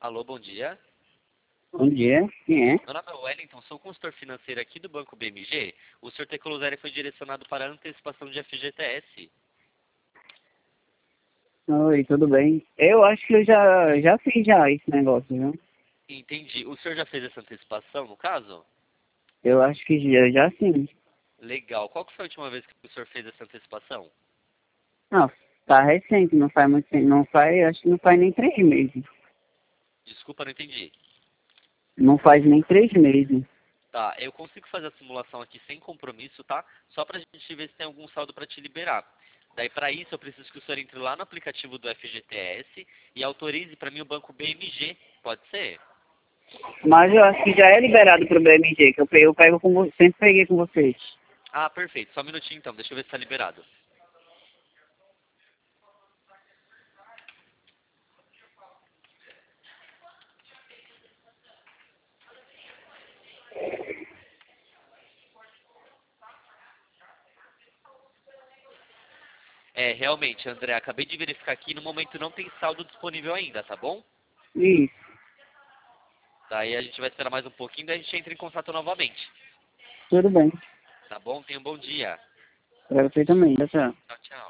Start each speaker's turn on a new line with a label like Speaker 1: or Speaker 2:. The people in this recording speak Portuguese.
Speaker 1: Alô, bom dia.
Speaker 2: Bom dia, quem é?
Speaker 1: Meu nome é Wellington, sou consultor financeiro aqui do Banco BMG. O senhor Tecolosério foi direcionado para a antecipação de FGTS.
Speaker 2: Oi, tudo bem? Eu acho que eu já fiz já esse negócio, viu?
Speaker 1: Entendi. O senhor já fez essa antecipação, no caso?
Speaker 2: Eu acho que já sim.
Speaker 1: Legal. Qual que foi a última vez que o senhor fez essa antecipação?
Speaker 2: Não, tá recente, não faz muito tempo, acho que não faz nem 3 meses.
Speaker 1: Desculpa, não entendi.
Speaker 2: Não faz nem 3 meses.
Speaker 1: Tá, eu consigo fazer a simulação aqui sem compromisso, tá? Só pra gente ver se tem algum saldo para te liberar. Daí, para isso, eu preciso que o senhor entre lá no aplicativo do FGTS e autorize para mim o banco BMG. Pode ser?
Speaker 2: Mas eu acho que já é liberado pro BMG, que eu pego sempre peguei com vocês.
Speaker 1: Ah, perfeito. Só um minutinho então. Deixa eu ver se tá liberado. É, realmente, André, acabei de verificar aqui. No momento não tem saldo disponível ainda, tá bom?
Speaker 2: Isso,
Speaker 1: Daí a gente vai esperar mais um pouquinho, daí a gente entra em contato novamente.
Speaker 2: tudo bem.
Speaker 1: Tá bom? Tenha um bom dia.
Speaker 2: Pra você também, tchau.
Speaker 1: Tchau, tchau.